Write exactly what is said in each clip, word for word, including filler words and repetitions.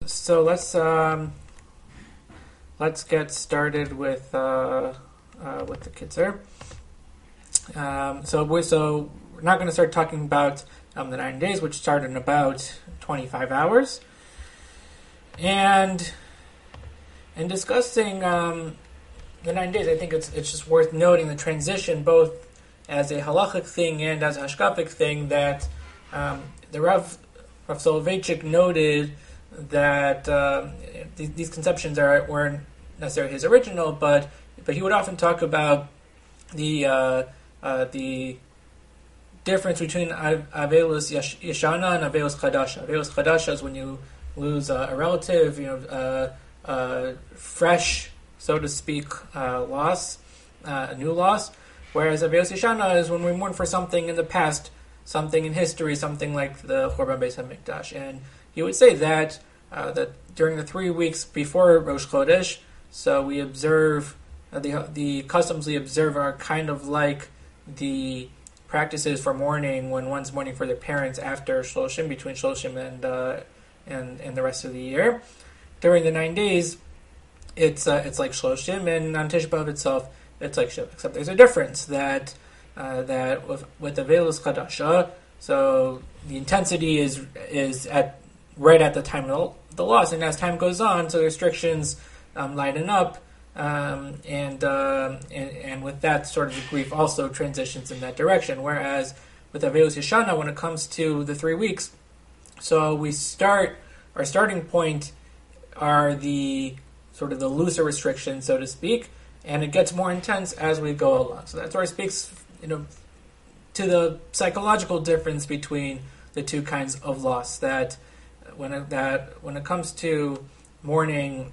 so let's um, let's get started with uh, uh, with the Kitzur. Um, so we're so we're not going to start talking about um, the nine days, which start in about twenty-five hours, and in discussing um, the nine days, I think it's it's just worth noting the transition, both as a halachic thing and as a hashkafic thing, that um, the Rav Rav Soloveitchik noted that uh, these, these conceptions are weren't necessarily his original, but but he would often talk about the uh, uh, the difference between Avelus Yeshana and Avelus Chadasha. Avelus Chadasha is when you lose uh, a relative, you know, uh, uh, fresh, so to speak, uh, loss, uh, a new loss. Whereas Avelus Yeshana is when we mourn for something in the past, something in history, something like the Churban Beis HaMikdash. And he would say that uh, that during the three weeks before Rosh Chodesh, so we observe uh, the the customs we observe are kind of like the practices for mourning when one's mourning for their parents after Shloshim, between Shloshim and uh, and and the rest of the year. During the nine days, it's uh, it's like Shloshim, and on Tisha B'Av itself, it's like Shiva. Except there's a difference that uh, that with with Avelus Chadasha, so the intensity is is at right at the time of the loss, and as time goes on, so the restrictions um, lighten up. Um, and, uh, and and with that, sort of the grief also transitions in that direction. Whereas with Avelus Yeshana, when it comes to the three weeks, so we start, our starting point are the sort of the looser restrictions, so to speak, and it gets more intense as we go along. So that's where it speaks, you know, to the psychological difference between the two kinds of loss. That when it, that when it comes to mourning,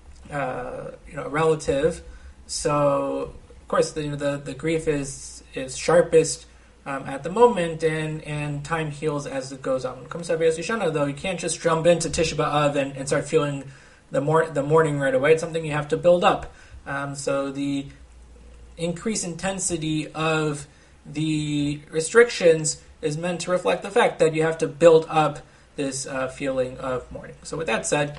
Uh, you know, a relative. So, of course, the you know, the, the grief is is sharpest um, at the moment, and, and time heals as it goes on. When it comes to Avelus Yeshana, though, you can't just jump into Tisha B'Av and, and start feeling the mor- the mourning right away. It's something you have to build up. Um, so the increased intensity of the restrictions is meant to reflect the fact that you have to build up this uh, feeling of mourning. So, with that said,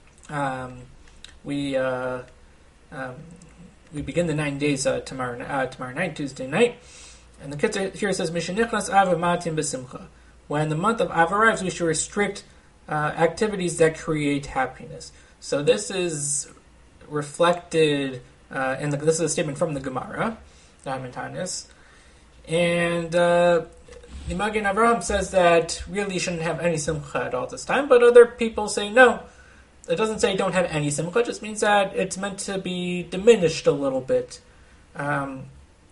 um, We uh, um, we begin the nine days uh, tomorrow uh, tomorrow night, Tuesday night, and the Kitzur here says Mishenichnas Av Matim B'Simcha. When the month of Av arrives, we should restrict uh, activities that create happiness. So this is reflected uh, in the, this is a statement from the Gemara, the Hamitanis, and uh, the Magen Avraham says that really you shouldn't have any simcha at all this time, but other people say no. It doesn't say don't have any simcha, it just means that it's meant to be diminished a little bit. Um,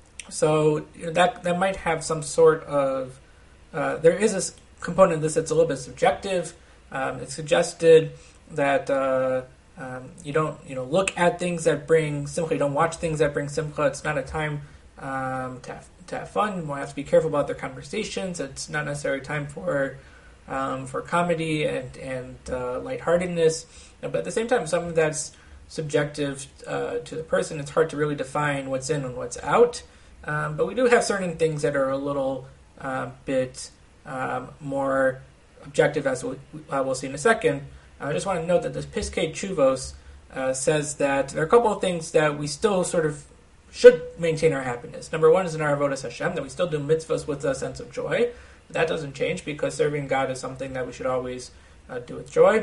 so you know, that that might have some sort of... Uh, there is a component of this that's a little bit subjective. Um, it's suggested that uh, um, you don't you know look at things that bring simcha, you don't watch things that bring simcha. It's not a time um, to, have, to have fun. You have to be careful about their conversations. It's not necessarily time for... Um, for comedy and, and uh, lightheartedness. But at the same time, something that's subjective uh, to the person, it's hard to really define what's in and what's out. Um, but we do have certain things that are a little uh, bit um, more objective, as we'll, uh, we'll see in a second. I just want to note that this Piskei Tshuvos uh, says that there are a couple of things that we still sort of should maintain our happiness. Number one is in our avodas Hashem, that we still do mitzvahs with a sense of joy. That doesn't change because serving God is something that we should always uh, do with joy.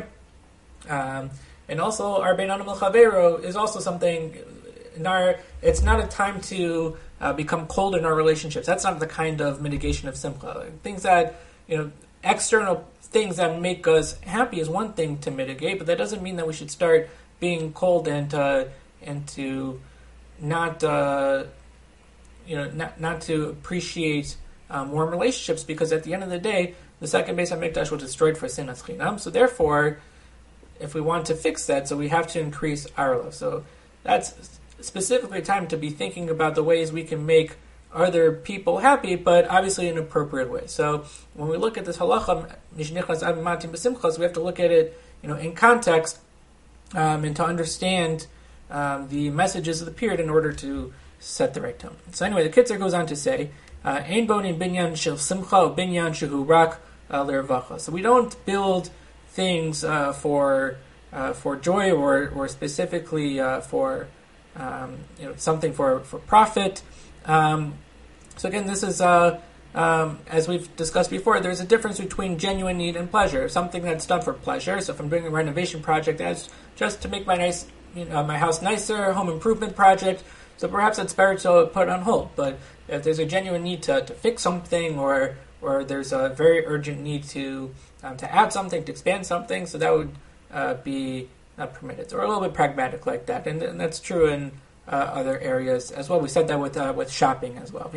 Um, and also, our Bein Adam L'Chavero is also something, in our, it's not a time to uh, become cold in our relationships. That's not the kind of mitigation of simcha. Things that, you know, external things that make us happy is one thing to mitigate, but that doesn't mean that we should start being cold and, uh, and to not, uh, you know, not, not to appreciate Um, warm relationships, because at the end of the day, the second Beis HaMikdash was destroyed for sinas chinam. So therefore, if we want to fix that, so we have to increase our love. So that's specifically time to be thinking about the ways we can make other people happy, but obviously in an appropriate way. So when we look at this halacha, Mishnichnas Av Matim B'Simchas, we have to look at it, you know, in context um, and to understand um, the messages of the period in order to set the right tone. So anyway, the Kitzur goes on to say, Ein bonin binyan shel simcha binyan shehu rak l'ravacha. So we don't build things uh, for uh, for joy or or specifically uh, for um, you know something for for profit. Um, so again, this is uh, um, as we've discussed before. There's a difference between genuine need and pleasure. Something that's done for pleasure. So if I'm doing a renovation project, that's just to make my nice you know my house nicer, home improvement project. So perhaps it's better to put on hold. But if there's a genuine need to, to fix something, or or there's a very urgent need to um, to add something, to expand something, so that would uh, be not permitted. So we're a little bit pragmatic like that, and, and that's true in uh, other areas as well. We said that with uh, with shopping as well.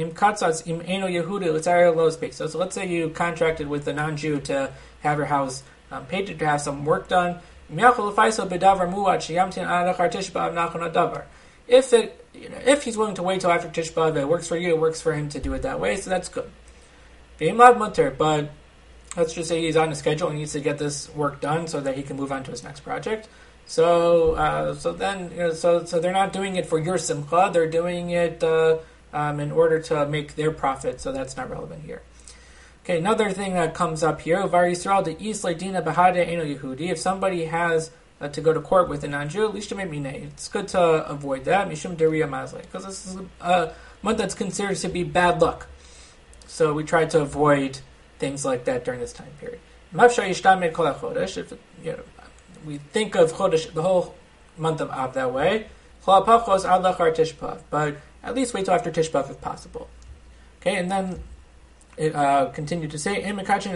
So, so let's say you contracted with a non-Jew to have your house um, painted, to have some work done. If it, you know, if he's willing to wait till after Tish B'Av, it works for you, it works for him to do it that way, so that's good. But let's just say he's on a schedule and needs to get this work done so that he can move on to his next project. So, uh, so then, you know, so so they're not doing it for your simcha; they're doing it uh, um, in order to make their profit. So that's not relevant here. Okay, another thing that comes up here: Var Yisrael de Isla Dina Bahade Eno Yehudi. If somebody has Uh, to go to court with a non-Jew, at least it's good to avoid that, mishum deria mazle, because this is a month that's considered to be bad luck. So we try to avoid things like that during this time period. If you know, we think of chodesh, the whole month of Av that way, but at least wait till after Tish B'Av if possible. Okay, and then it uh, continued to say,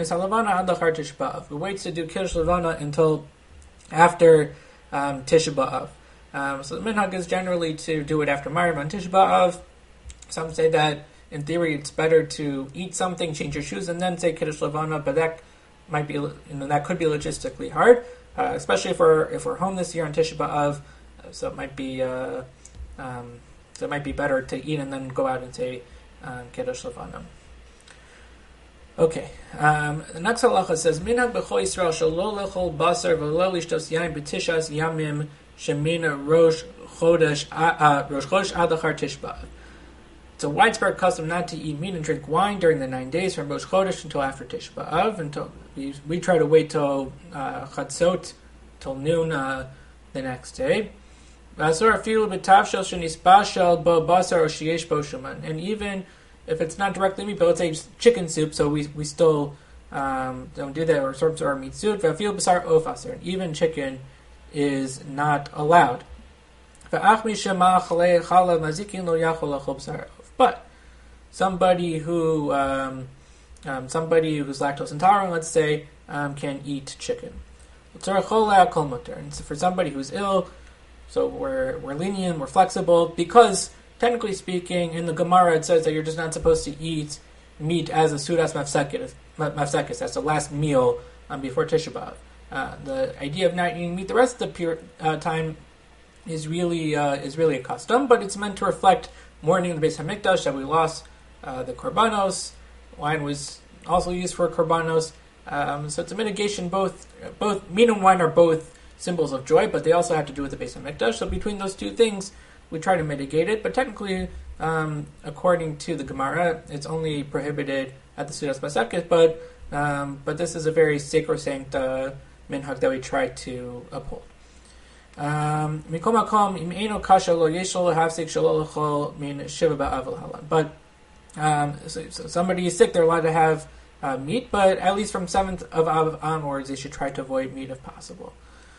we wait to do Kiddush Levana until after um, Tisha B'Av. Um, so the minhag is generally to do it after Mariv on Tisha B'Av. Some say that in theory it's better to eat something, change your shoes, and then say Kiddush Levana, but that might be, you know, that could be logistically hard, uh, especially if we're if we're home this year on Tisha B'Av. So it might be uh, um, so it might be better to eat and then go out and say um, Kiddush Levana. Okay, um, the next halacha says, Minhag b'chol Yisrael shelo lechol basar v'lo lishtos yain b'tishas yamim shemina rosh chodesh rosh chodesh ad achar Tish B'Av. It's a widespread custom not to eat meat and drink wine during the nine days from Rosh Chodesh until after Tish B'Av. Until we, we try to wait till uh, Chatzot, till noon uh, the next day. And even if it's not directly meat, but let's say it's chicken soup, so we we still um, don't do that, or sorts of our meat soup. Even chicken is not allowed. But somebody who um, um, somebody who's lactose intolerant, let's say, um, can eat chicken. And so for somebody who's ill, so we're we're lenient, we're flexible, because technically speaking, in the Gemara it says that you're just not supposed to eat meat as a sudas mafsekis. Mafsekis, that's the last meal um, before Tisha B'Av. Uh, the idea of not eating meat the rest of the pure, uh, time is really uh, is really a custom, but it's meant to reflect mourning in the Beis Hamikdash that we lost uh, the korbanos. Wine was also used for korbanos, um, so it's a mitigation. Both both meat and wine are both symbols of joy, but they also have to do with the Beis Hamikdash. So between those two things, we try to mitigate it. But technically, um, according to the Gemara, it's only prohibited at the Sudas Masakis. But um, but this is a very sacrosanct uh, minhag that we try to uphold. Um, but um, so, so somebody is sick, they're allowed to have uh, meat, but at least from seventh of Av onwards, they should try to avoid meat if possible.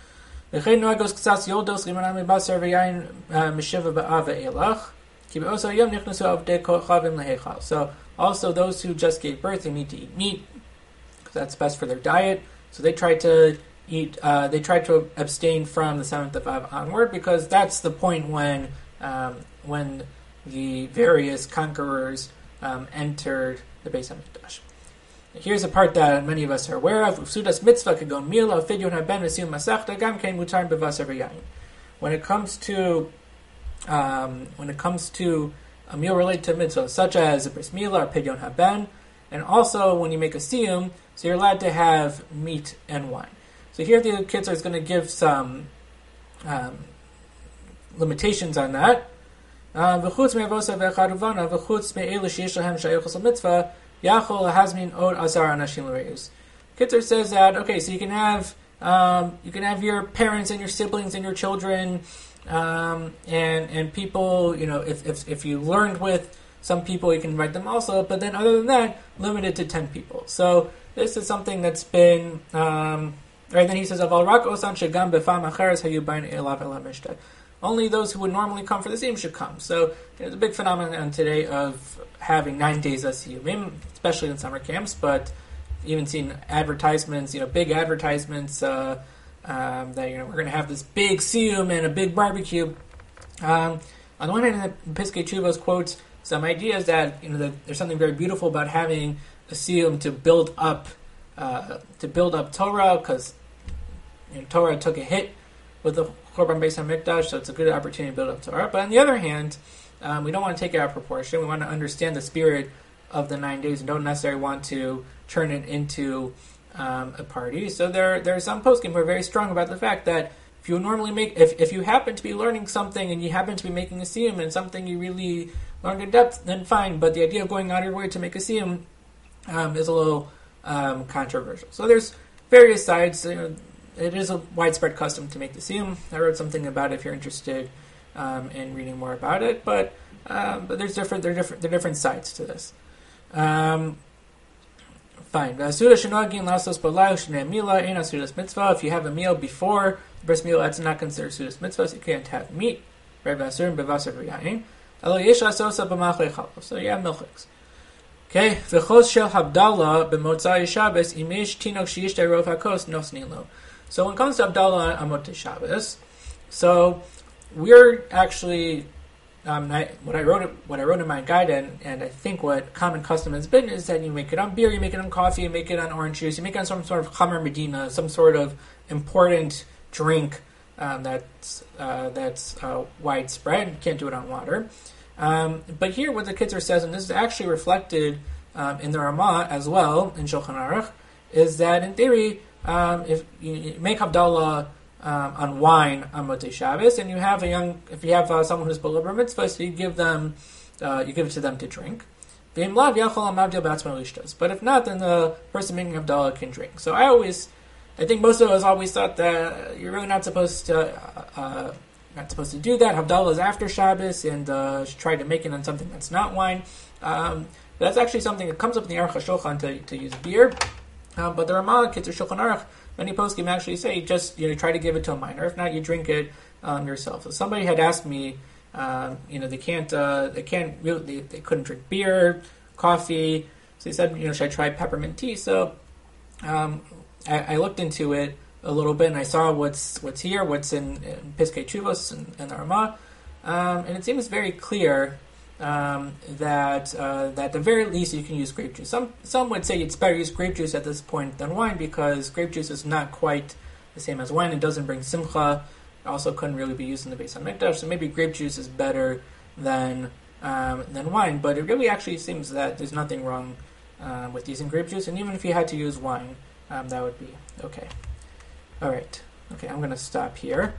So also those who just gave birth, they need to eat meat because that's best for their diet. So they try to eat. Uh, they try to abstain from the seventh of Av onward, because that's the point when um, when the various conquerors um, entered the Beis Hamikdash. Here's a part that many of us are aware of. Usudas mitzvah kagon mila fidyon haben v'siyum masachta gam kein mutar b'vasar v'yayin. When it comes to um, when it comes to a meal related to mitzvah, such as a bris milah or pidyon haben, and also when you make a siyum, so you're allowed to have meat and wine. So here the kids are going to give some um, limitations on that. V'chutz me'avosa v'charuvana v'chutz me'elu sheyesh lahem shayachos mitzvah. Yachol hazmin od azar anashim l'reus. Kitzer says that, okay, so you can have Um, you can have your parents and your siblings and your children, um, and and people. You know, if, if if you learned with some people, you can invite them also. But then, other than that, limited to ten people. So this is something that's been. Um, right then he says, "Aval rak osan shegam befam acheres hayu elav elamishta." Only those who would normally come for the siyum should come. So there's a big phenomenon today of having nine days of siyumim, especially in summer camps. But even seen advertisements, you know, big advertisements uh, um, that you know we're going to have this big siyum and a big barbecue. Um, on the one hand, Piskei Teshuvos quotes some ideas that you know that there's something very beautiful about having a siyum to build up uh, to build up Torah, because you know, Torah took a hit with the Churban Beis HaMikdash, so it's a good opportunity to build up Torah. But on the other hand, um, we don't want to take it out of proportion. We want to understand the spirit of the nine days and don't necessarily want to turn it into um, a party. So there, there are some poskim who are very strong about the fact that if you normally make, if, if you happen to be learning something and you happen to be making a siyum and something you really learned in depth, then fine. But the idea of going out of your way to make a siyum um, is a little um, controversial. So there's various sides. You know, it is a widespread custom to make the siyum. I wrote something about it if you're interested um, in reading more about it. But um, but there's different there are different there are different sides to this. Um, fine. If you have a meal before the bris milah, that's not considered sudas mitzvah. So you can't have meat. So you have milchiks. Okay. So when it comes to Havdalah on Motzei Shabbos, so we're actually um, I, what I wrote what I wrote in my guide, and, and I think what common custom has been is that you make it on beer, you make it on coffee, you make it on orange juice, you make it on some sort of Chamer Medina, some sort of important drink um, that's uh, that's uh, widespread. You can't do it on water. Um, but here, what the Kitzur says, and this is actually reflected um, in the Ramah as well in Shulchan Aruch, is that in theory, um, if you make Havdalah um, on wine on Motzei Shabbos, and you have a young, if you have uh, someone who's below bar mitzvah, so you give them, uh, you give it to them to drink. But if not, then the person making Havdalah can drink. So I always, I think most of us always thought that you're really not supposed to. Uh, Not supposed to do that. Havdalah is after Shabbos, and uh, try to make it on something that's not wine. Um, that's actually something that comes up in the Aruch HaShulchan to, to use beer. Um, but the Ramah, Kitzur Shulchan Aruch, many poskim actually say just you know try to give it to a minor. If not, you drink it um, yourself. So somebody had asked me, um, you know, they can't, uh, they can't really, they, they couldn't drink beer, coffee. So they said, you know, should I try peppermint tea? So um, I, I looked into it a little bit, and I saw what's what's here, what's in, in Piskei Teshuvos and, and the Ramah, um, and it seems very clear um, that uh, that at the very least you can use grape juice. Some some would say it's better to use grape juice at this point than wine because grape juice is not quite the same as wine. It doesn't bring simcha. It also couldn't really be used in the Beis HaMikdash, so maybe grape juice is better than um, than wine. But it really actually seems that there's nothing wrong uh, with using grape juice, and even if you had to use wine, um, that would be okay. All right. Okay, I'm going to stop here.